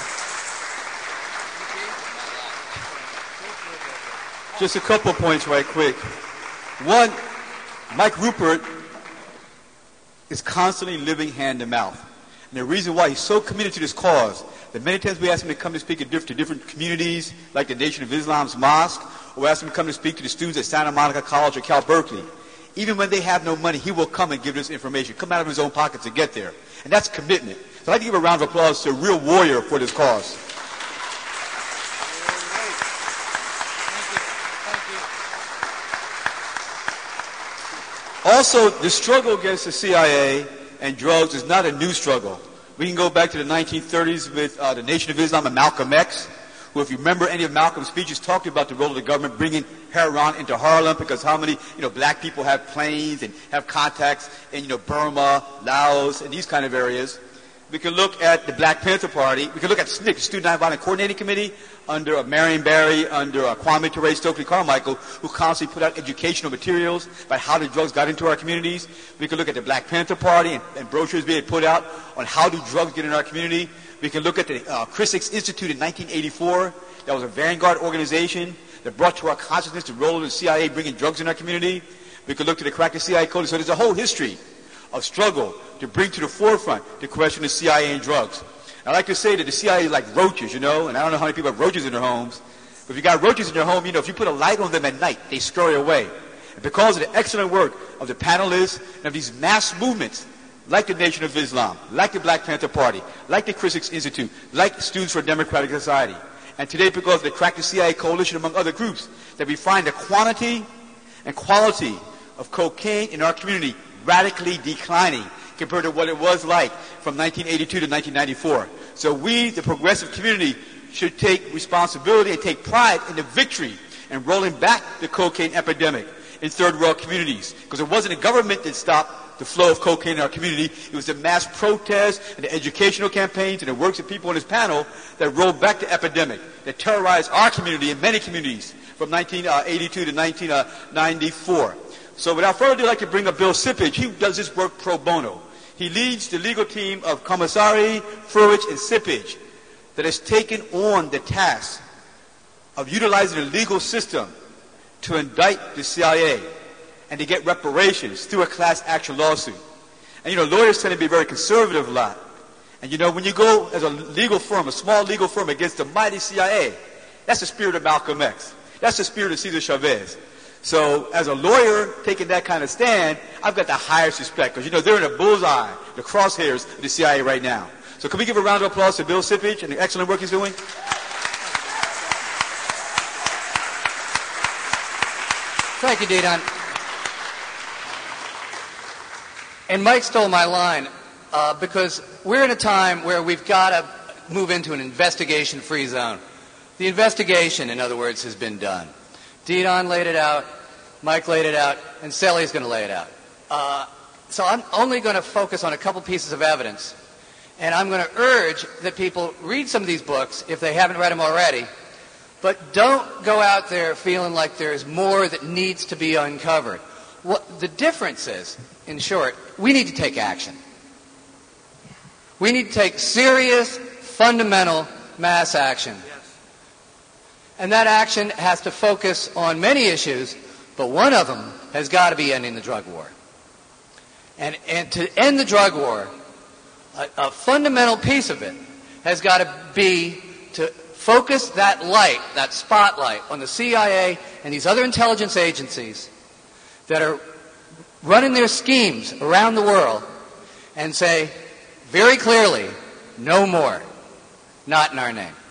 just a couple points right quick. One, Mike Rupert is constantly living hand to mouth. And the reason why he's so committed to this cause that many times we ask them to come to speak at diff- to different communities, like the Nation of Islam's mosque, or we ask them to come to speak to the students at Santa Monica College or Cal Berkeley. Even when they have no money, he will come and give this information, come out of his own pocket to get there. And that's commitment. So I'd like to give a round of applause to a real warrior for this cause. Also, the struggle against the C I A and drugs is not a new struggle. We can go back to the nineteen thirties with uh, the Nation of Islam and Malcolm X, who, if you remember any of Malcolm's speeches, talked about the role of the government bringing heroin into Harlem, because how many, you know, black people have planes and have contacts in, you know, Burma, Laos, and these kind of areas. We can look at the Black Panther Party. We can look at S N C C, Student Nonviolent Coordinating Committee, under uh, Marion Barry, under uh, Kwame Ture, Stokely Carmichael, who constantly put out educational materials about how the drugs got into our communities. We can look at the Black Panther Party and, and brochures being put out on how do drugs get in our community. We can look at the uh, Chris Hicks Institute in nineteen eighty-four. That was a vanguard organization that brought to our consciousness the role of the C I A bringing drugs in our community. We could look to the Crack the C I A Coalition. So there's a whole history of struggle to bring to the forefront the question of C I A and drugs. And I like to say that the C I A is like roaches, you know, and I don't know how many people have roaches in their homes, but if you got roaches in your home, you know, if you put a light on them at night, they scurry away. And because of the excellent work of the panelists and of these mass movements, like the Nation of Islam, like the Black Panther Party, like the Chris Hicks Institute, like the Students for a Democratic Society, and today because of the Crack the C I A Coalition, among other groups, that we find the quantity and quality of cocaine in our community radically declining compared to what it was like from nineteen eighty-two to nineteen ninety-four. So we, the progressive community, should take responsibility and take pride in the victory and rolling back the cocaine epidemic in third world communities. Because it wasn't the government that stopped the flow of cocaine in our community. It was the mass protests and the educational campaigns and the works of people on this panel that rolled back the epidemic, that terrorized our community and many communities from nineteen eighty-two to nineteen ninety-four. So without further ado, I'd like to bring up Bill Sipage. He does this work pro bono. He leads the legal team of Commissari, Furich, and Sipage that has taken on the task of utilizing the legal system to indict the C I A and to get reparations through a class action lawsuit. And you know, lawyers tend to be very conservative a lot. And you know, when you go as a legal firm, a small legal firm against the mighty C I A, that's the spirit of Malcolm X. That's the spirit of Cesar Chavez. So as a lawyer taking that kind of stand, I've got the highest respect because, you know, they're in the bullseye, the crosshairs of the C I A right now. So can we give a round of applause to Bill Sipage and the excellent work he's doing? Thank you, Didon. And Mike stole my line uh, because we're in a time where we've got to move into an investigation-free zone. The investigation, in other words, has been done. Didon laid it out, Mike laid it out, and Sally's going to lay it out. Uh, so I'm only going to focus on a couple pieces of evidence, and I'm going to urge that people read some of these books if they haven't read them already, but don't go out there feeling like there's more that needs to be uncovered. What the difference is, in short, we need to take action. We need to take serious, fundamental mass action. And that action has to focus on many issues, but one of them has got to be ending the drug war. And, and to end the drug war, a, a fundamental piece of it has got to be to focus that light, that spotlight, on the C I A and these other intelligence agencies that are running their schemes around the world and say very clearly, no more, not in our name.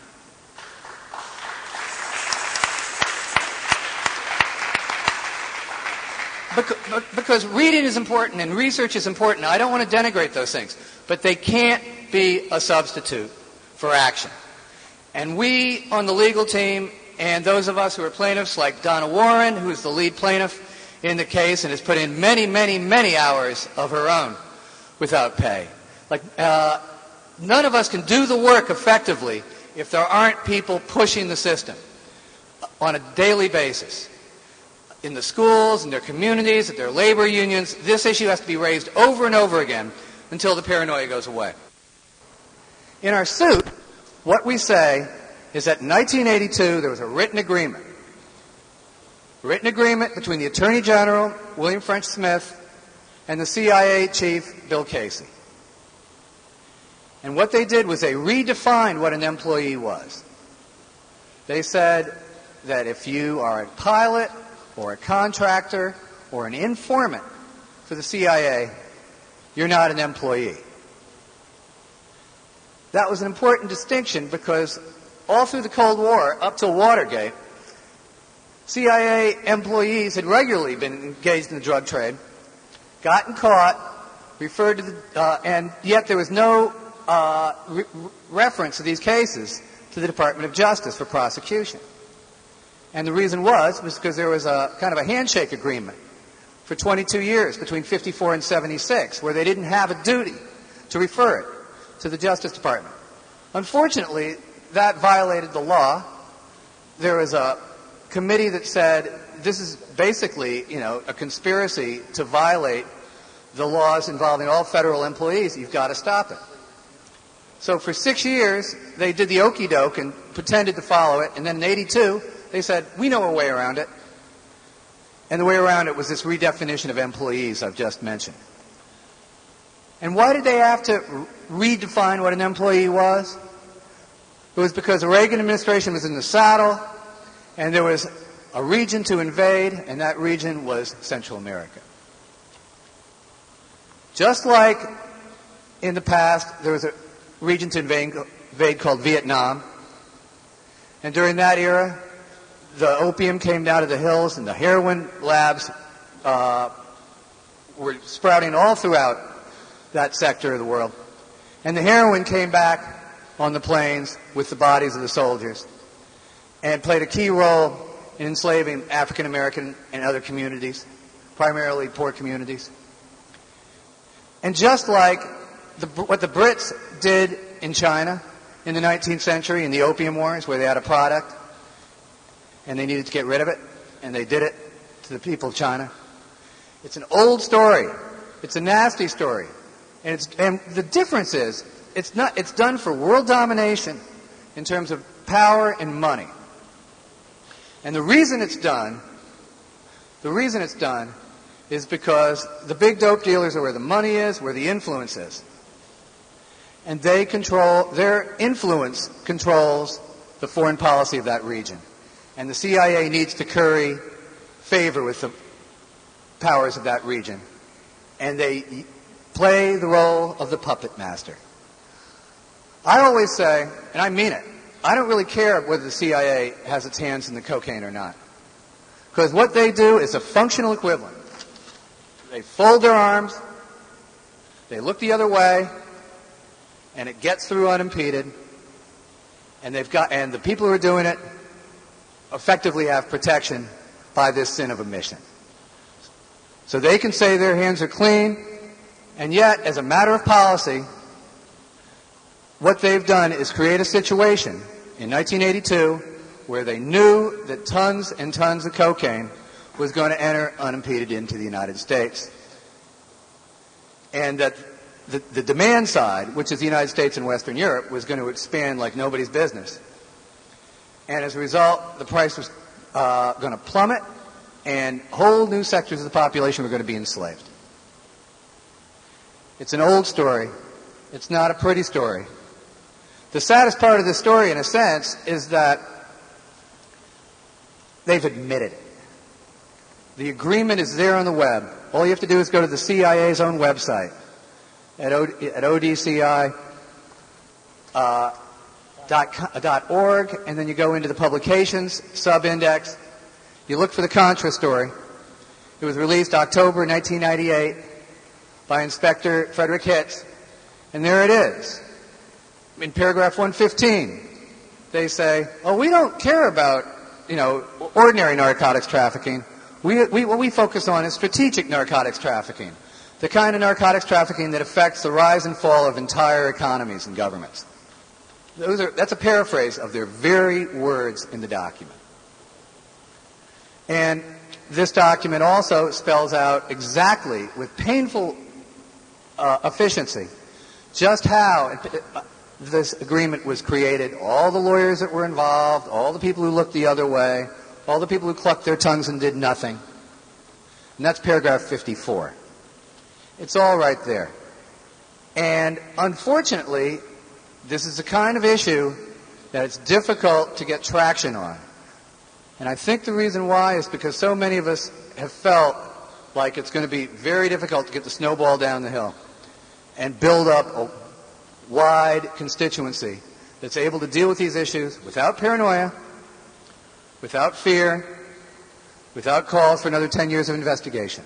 Because reading is important and research is important. I don't want to denigrate those things. But they can't be a substitute for action. And we on the legal team and those of us who are plaintiffs, like Donna Warren, who is the lead plaintiff in the case and has put in many, many, many hours of her own without pay. Like, uh, none of us can do the work effectively if there aren't people pushing the system on a daily basis. In the schools, in their communities, at their labor unions, this issue has to be raised over and over again until the paranoia goes away. In our suit, what we say is that in nineteen eighty-two there was a written agreement. Written agreement between the Attorney General, William French Smith, and the C I A chief, Bill Casey. And what they did was they redefined what an employee was. They said that if you are a pilot or a contractor or an informant for the C I A, you're not an employee. That was an important distinction because all through the Cold War, up till Watergate, C I A employees had regularly been engaged in the drug trade, gotten caught, referred to the, uh, and yet there was no uh, re- reference to these cases to the Department of Justice for prosecution. And the reason was, was because there was a kind of a handshake agreement for twenty-two years between fifty-four and seventy-six, where they didn't have a duty to refer it to the Justice Department. Unfortunately, that violated the law. There was a committee that said this is basically, you know, a conspiracy to violate the laws involving all federal employees. You've got to stop it. So for six years, they did the okey doke and pretended to follow it. And then in eighty-two, they said, we know a way around it. And the way around it was this redefinition of employees I've just mentioned. And why did they have to redefine what an employee was? It was because the Reagan administration was in the saddle, and there was a region to invade, and that region was Central America. Just like in the past, there was a region to invade, invade called Vietnam. And during that era, the opium came down to the hills, and the heroin labs uh, were sprouting all throughout that sector of the world. And the heroin came back on the plains with the bodies of the soldiers and played a key role in enslaving African American and other communities, primarily poor communities. And just like the, what the Brits did in China in the nineteenth century in the Opium Wars, where they had a product and they needed to get rid of it, and they did it to the people of China. It's an old story. It's a nasty story. And, it's, and the difference is, it's not, it's done for world domination in terms of power and money. And the reason it's done, the reason it's done is because the big dope dealers are where the money is, where the influence is. And they control, their influence controls the foreign policy of that region. And the C I A needs to curry favor with the powers of that region. And they play the role of the puppet master. I always say, and I mean it, I don't really care whether the C I A has its hands in the cocaine or not. Because what they do is a functional equivalent. They fold their arms, they look the other way, and it gets through unimpeded. And they've got, and the people who are doing it effectively have protection by this sin of omission. So they can say their hands are clean, and yet, as a matter of policy, what they've done is create a situation in nineteen eighty-two where they knew that tons and tons of cocaine was going to enter unimpeded into the United States. And that the, the demand side, which is the United States and Western Europe, was going to expand like nobody's business. And as a result, the price was uh, going to plummet, and whole new sectors of the population were going to be enslaved. It's an old story. It's not a pretty story. The saddest part of this story, in a sense, is that they've admitted it. The agreement is there on the web. All you have to do is go to the C I A's own website at, o- at O D C I uh, dot, dot org, and then you go into the publications sub-index. You look for the Contra story. It was released October nineteen ninety-eight by Inspector Frederick Hitz, and there it is. In paragraph one fifteen, they say, oh, we don't care about, you know, ordinary narcotics trafficking. We, we, what we focus on is strategic narcotics trafficking, the kind of narcotics trafficking that affects the rise and fall of entire economies and governments. Those are, that's a paraphrase of their very words in the document. And this document also spells out exactly, with painful uh, efficiency, just how uh, this agreement was created, all the lawyers that were involved, all the people who looked the other way, all the people who clucked their tongues and did nothing. And that's paragraph fifty-four. It's all right there. And unfortunately, this is the kind of issue that it's difficult to get traction on. And I think the reason why is because so many of us have felt like it's going to be very difficult to get the snowball down the hill and build up a wide constituency that's able to deal with these issues without paranoia, without fear, without calls for another ten years of investigation.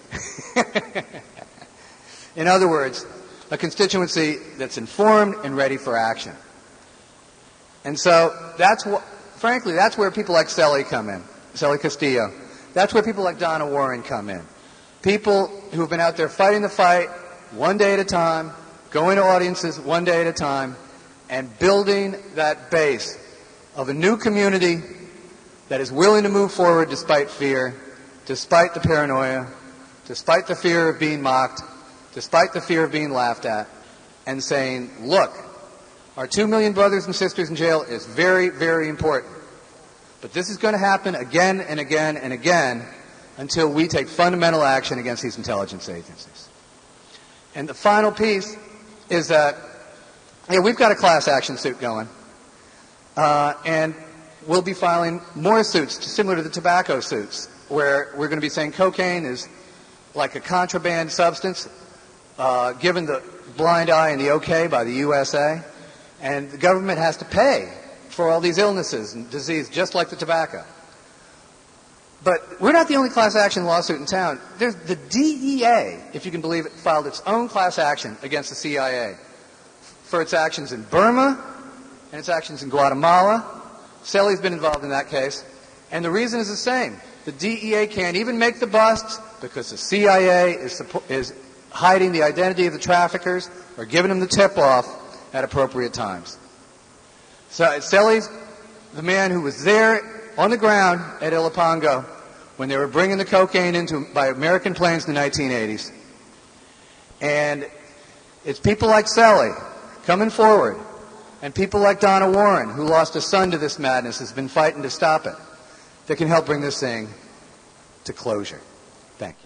In other words, a constituency that's informed and ready for action. And so that's what, frankly, that's where people like Celly come in, Celly Castillo. That's where people like Donna Warren come in. People who have been out there fighting the fight one day at a time, going to audiences one day at a time, and building that base of a new community that is willing to move forward despite fear, despite the paranoia, despite the fear of being mocked, despite the fear of being laughed at, and saying, look, our two million brothers and sisters in jail is very, very important. But this is going to happen again and again and again until we take fundamental action against these intelligence agencies. And the final piece is that, yeah, we've got a class action suit going. Uh, and we'll be filing more suits similar to the tobacco suits, where we're going to be saying cocaine is like a contraband substance, uh, given the blind eye and the okay by the U S A. And the government has to pay for all these illnesses and disease, just like the tobacco. But we're not the only class action lawsuit in town. There's the D E A, if you can believe it, filed its own class action against the C I A for its actions in Burma and its actions in Guatemala. Celly's been involved in that case. And the reason is the same. The D E A can't even make the busts because the C I A is, is hiding the identity of the traffickers or giving them the tip-off at appropriate times. So Celly's the man who was there on the ground at Ilopango when they were bringing the cocaine into by American planes in the nineteen eighties. And it's people like Celly coming forward, and people like Donna Warren, who lost a son to this madness, has been fighting to stop it, that can help bring this thing to closure. Thank you.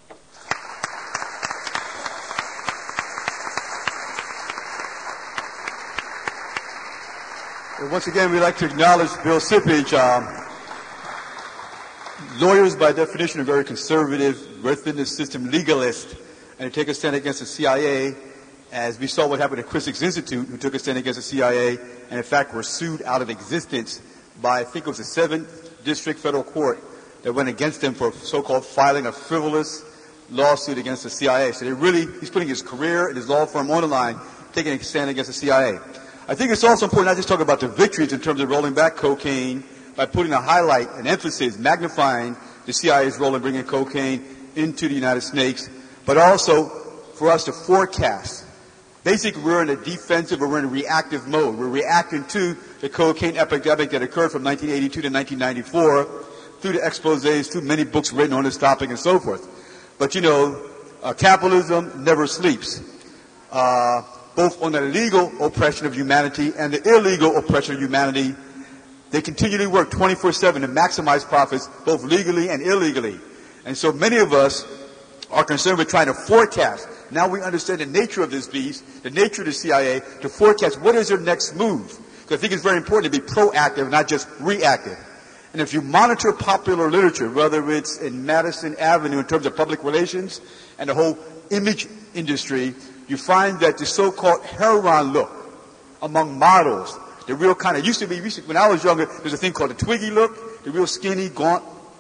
Once again, we'd like to acknowledge Bill Sipage. Um, lawyers, by definition, are very conservative, within the system, legalist, and they take a stand against the C I A, as we saw what happened at Critics Institute, who took a stand against the C I A, and in fact were sued out of existence by, I think it was the seventh District Federal Court that went against them for so-called filing a frivolous lawsuit against the C I A. So they really, he's putting his career and his law firm on the line, taking a stand against the C I A. I think it's also important not just talk about the victories in terms of rolling back cocaine by putting a highlight, an emphasis, magnifying the C I A's role in bringing cocaine into the United States, but also for us to forecast. Basically, we're in a defensive or we're in a reactive mode. We're reacting to the cocaine epidemic that occurred from nineteen eighty-two to nineteen ninety-four through the exposés, through many books written on this topic and so forth. But, you know, uh, capitalism never sleeps. Uh, both on the legal oppression of humanity and the illegal oppression of humanity, they continually work twenty-four seven to maximize profits, both legally and illegally. And so many of us are concerned with trying to forecast. Now we understand the nature of this beast, the nature of the C I A, to forecast what is their next move. Because I think it's very important to be proactive, not just reactive. And if you monitor popular literature, whether it's in Madison Avenue in terms of public relations and the whole image industry, you find that the so-called heroin look among models, the real kind of, used to be, used to, when I was younger, there's a thing called the Twiggy look, the real skinny, gaunt,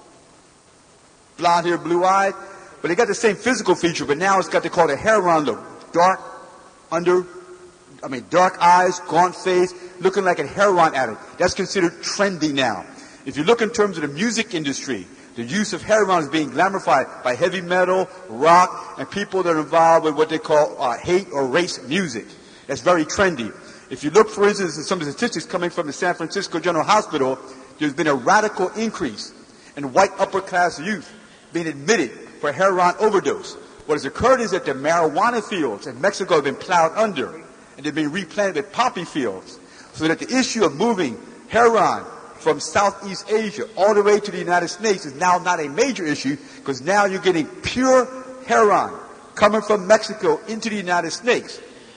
blonde hair, blue-eyed. But they got the same physical feature, but now it's got, they call it a heroin look. Dark, under, I mean, dark eyes, gaunt face, looking like a heroin addict. That's considered trendy now. If you look in terms of the music industry, the use of heroin is being glamorified by heavy metal, rock, and people that are involved with what they call uh, hate or race music. That's very trendy. If you look, for instance, at some of the statistics coming from the San Francisco General Hospital, there's been a radical increase in white upper-class youth being admitted for heroin overdose. What has occurred is that the marijuana fields in Mexico have been plowed under, and they've been replanted with poppy fields, so that the issue of moving heroin from Southeast Asia all the way to the United States is now not a major issue, because now you're getting pure heroin coming from Mexico into the United States.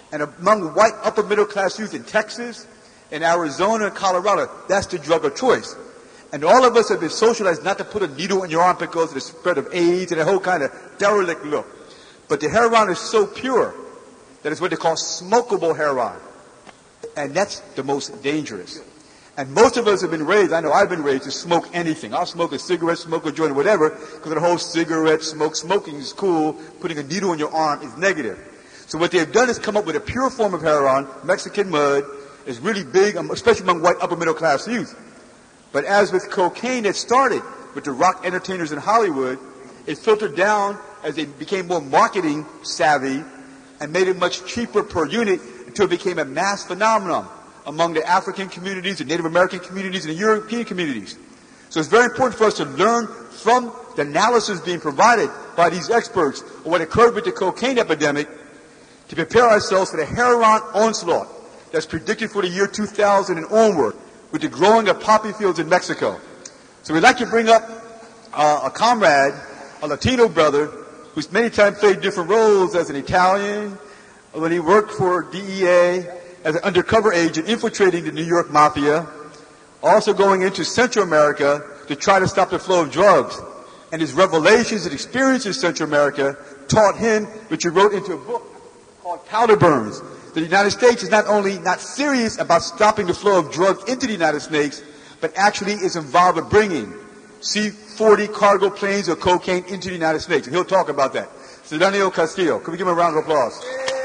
And among white upper middle class youth in Texas, in Arizona, and Colorado, that's the drug of choice. And all of us have been socialized not to put a needle in your arm because of the spread of AIDS and a whole kind of derelict look. But the heroin is so pure that it's what they call smokable heroin. And that's the most dangerous. And most of us have been raised, I know I've been raised to smoke anything. I'll smoke a cigarette, smoke a joint, whatever, because the whole cigarette smoke, smoking is cool, putting a needle in your arm is negative. So what they've done is come up with a pure form of heroin, Mexican mud, is really big, especially among white upper middle class youth. But as with cocaine, it started with the rock entertainers in Hollywood. It filtered down as they became more marketing savvy and made it much cheaper per unit until it became a mass phenomenon among the African communities, the Native American communities, and the European communities. So it's very important for us to learn from the analysis being provided by these experts of what occurred with the cocaine epidemic to prepare ourselves for the heroin onslaught that's predicted for the year two thousand and onward, with the growing of poppy fields in Mexico. So we'd like to bring up uh, a comrade, a Latino brother, who's many times played different roles as an Italian, when he worked for D E A, as an undercover agent infiltrating the New York Mafia, also going into Central America to try to stop the flow of drugs. And his revelations and experiences in Central America taught him, which he wrote into a book called Powder Burns. The United States is not only not serious about stopping the flow of drugs into the United States, but actually is involved with bringing C forty cargo planes of cocaine into the United States. And he'll talk about that. So Daniel Castillo, can we give him a round of applause?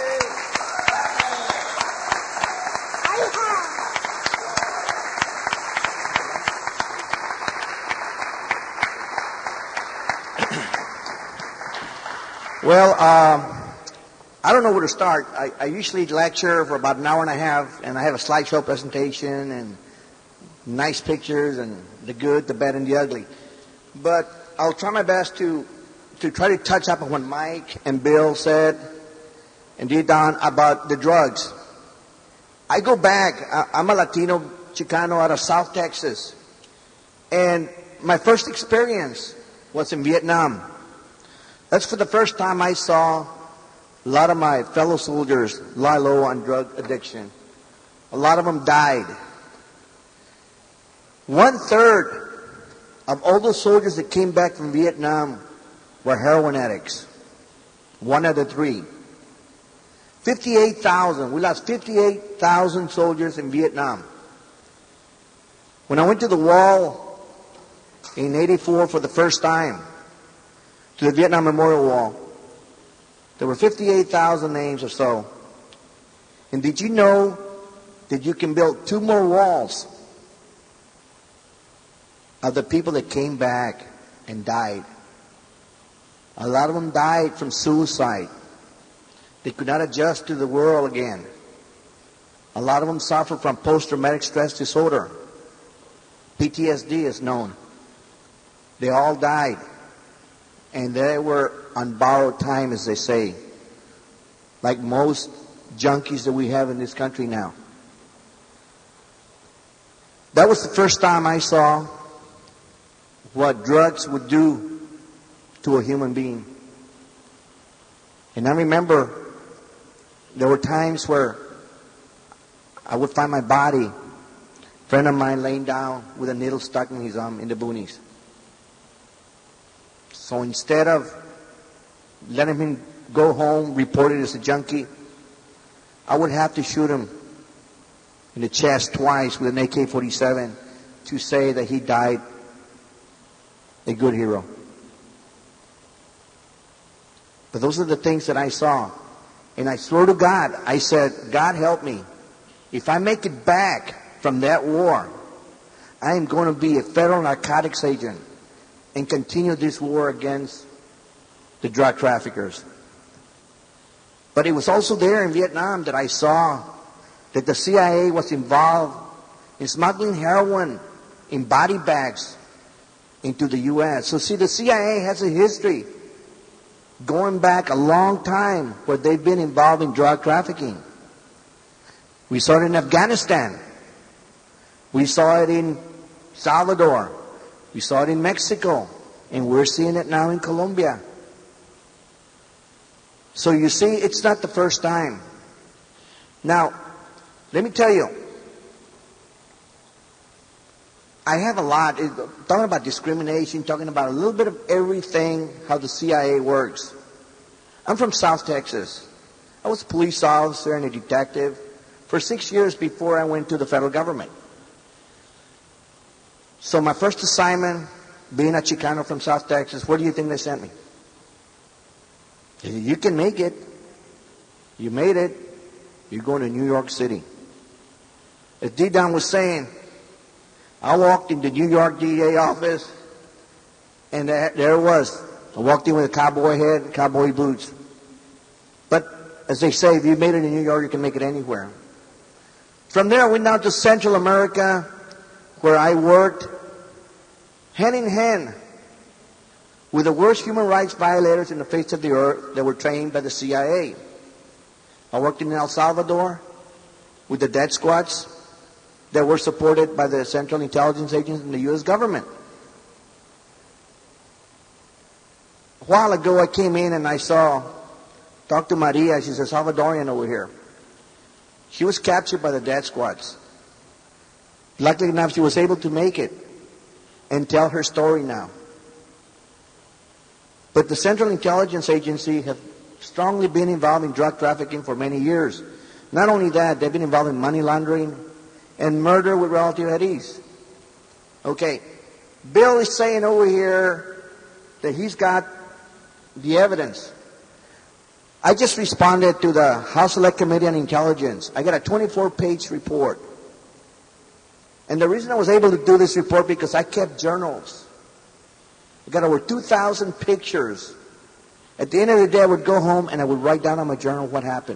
Well, um, I don't know where to start. I, I usually lecture for about an hour and a half, and I have a slideshow presentation and nice pictures and the good, the bad, and the ugly. But I'll try my best to to try to touch up on what Mike and Bill said and did Don about the drugs. I go back. I, I'm a Latino Chicano out of South Texas, and my first experience was in Vietnam. That's for the first time I saw a lot of my fellow soldiers lie low on drug addiction. A lot of them died. One third of all the soldiers that came back from Vietnam were heroin addicts. One out of three. fifty-eight thousand. We lost fifty-eight thousand soldiers in Vietnam. When I went to the wall in eighty-four for the first time, to the Vietnam Memorial Wall, there were fifty-eight thousand names or so. And did you know that you can build two more walls of the people that came back and died? A lot of them died from suicide. They could not adjust to the world again. A lot of them suffer from post-traumatic stress disorder. P T S D is known. They all died. And they were on borrowed time, as they say, like most junkies that we have in this country now. That was the first time I saw what drugs would do to a human being. And I remember there were times where I would find my body, a friend of mine laying down with a needle stuck in his arm in the boonies. So instead of letting him go home, reported as a junkie, I would have to shoot him in the chest twice with an A K forty-seven to say that he died a good hero. But those are the things that I saw. And I swore to God, I said, God help me. If I make it back from that war, I am going to be a federal narcotics agent and continue this war against the drug traffickers. But it was also there in Vietnam that I saw that the C I A was involved in smuggling heroin in body bags into the U S. So see, the C I A has a history going back a long time where they've been involved in drug trafficking. We saw it in Afghanistan. We saw it in Salvador. We saw it in Mexico. And we're seeing it now in Colombia. So you see, it's not the first time. Now, let me tell you, I have a lot, talking about discrimination, talking about a little bit of everything, how the C I A works. I'm from South Texas. I was a police officer and a detective for six years before I went to the federal government. So my first assignment, being a Chicano from South Texas, where do you think they sent me? They said, you can make it. You made it. You're going to New York City. As D-Don was saying, I walked into New York D A office, and there, there it was. I walked in with a cowboy hat and cowboy boots. But as they say, if you made it in New York, you can make it anywhere. From there, I went down to Central America, where I worked hand in hand with the worst human rights violators in the face of the earth that were trained by the C I A. I worked in El Salvador with the death squads that were supported by the Central Intelligence Agency and the U S government. A while ago, I came in and I saw, talked to Maria, she's a Salvadorian over here. She was captured by the death squads. Luckily enough, she was able to make it and tell her story now. But the Central Intelligence Agency has strongly been involved in drug trafficking for many years. Not only that, they've been involved in money laundering and murder with relative at ease. Okay, Bill is saying over here that he's got the evidence. I just responded to the House Select Committee on Intelligence. I got a twenty-four page report. And the reason I was able to do this report because I kept journals. I got over two thousand pictures. At the end of the day, I would go home and I would write down on my journal what happened.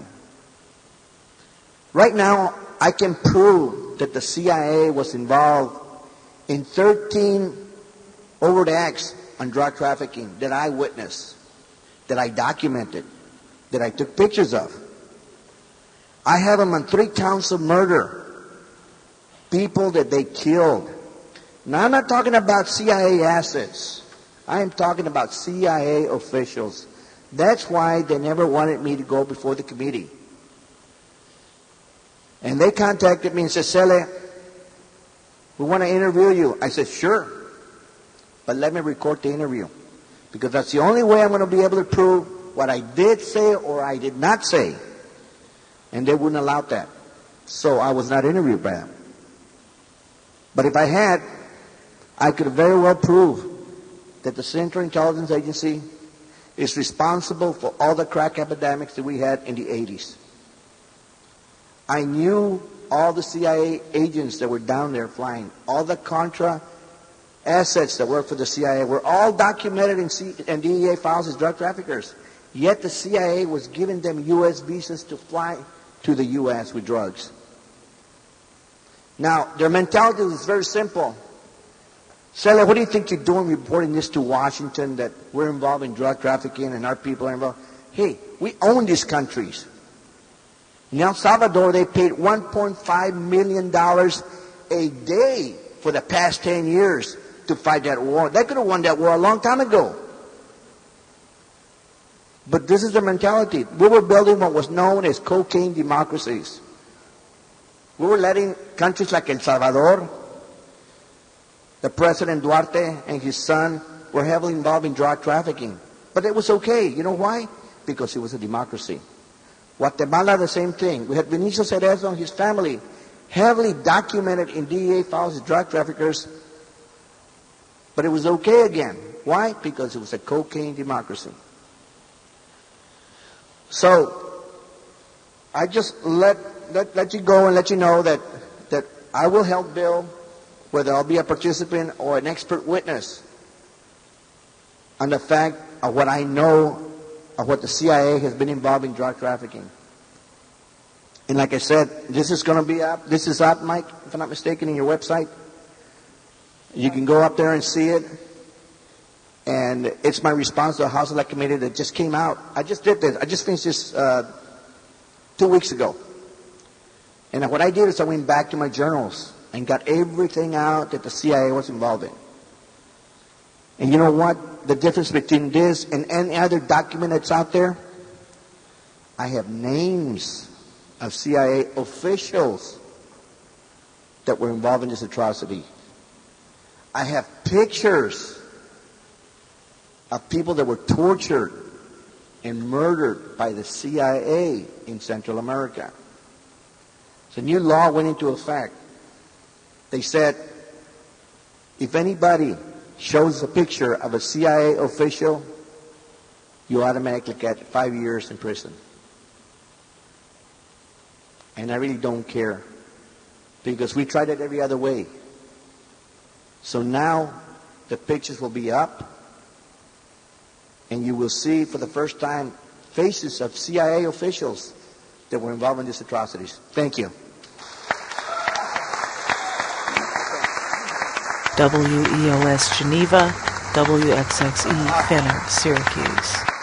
Right now, I can prove that the C I A was involved in thirteen overt acts on drug trafficking that I witnessed, that I documented, that I took pictures of. I have them on three counts of murder. People that they killed. Now, I'm not talking about C I A assets. I am talking about C I A officials. That's why they never wanted me to go before the committee. And they contacted me and said, Cele, we want to interview you. I said, sure. But let me record the interview. Because that's the only way I'm going to be able to prove what I did say or I did not say. And they wouldn't allow that. So I was not interviewed by them. But if I had, I could very well prove that the Central Intelligence Agency is responsible for all the crack epidemics that we had in the eighties. I knew all the C I A agents that were down there flying, all the Contra assets that worked for the C I A were all documented in, C- in D E A files as drug traffickers. Yet the C I A was giving them U S visas to fly to the U S with drugs. Now, their mentality was very simple. Cele, what do you think you're doing reporting this to Washington that we're involved in drug trafficking and our people are involved? Hey, we own these countries. In El Salvador, they paid one point five million dollars a day for the past ten years to fight that war. They could have won that war a long time ago. But this is the mentality. We were building what was known as cocaine democracies. We were letting countries like El Salvador, the President Duarte and his son were heavily involved in drug trafficking. But it was okay. You know why? Because it was a democracy. Guatemala, the same thing. We had Benicio Cerezo and his family heavily documented in D E A files as drug traffickers. But it was okay again. Why? Because it was a cocaine democracy. So, I just let, let, let you go and let you know that, that I will help Bill, whether I'll be a participant or an expert witness, on the fact of what I know of what the C I A has been involved in drug trafficking. And like I said, this is going to be up. This is up, Mike, if I'm not mistaken, in your website. You can go up there and see it. And it's my response to the House Select Committee that just came out. I just did this. I just finished this uh, two weeks ago. And what I did is I went back to my journals and got everything out that the C I A was involved in. And you know what? The difference between this and any other document that's out there? I have names of C I A officials that were involved in this atrocity. I have pictures of people that were tortured and murdered by the C I A in Central America. So a new law went into effect. They said, if anybody shows a picture of a C I A official, you automatically get five years in prison. And I really don't care, because we tried it every other way. So now the pictures will be up, and you will see for the first time faces of C I A officials that were involved in these atrocities. Thank you. W E O S Geneva, W X X E Fenner, Syracuse.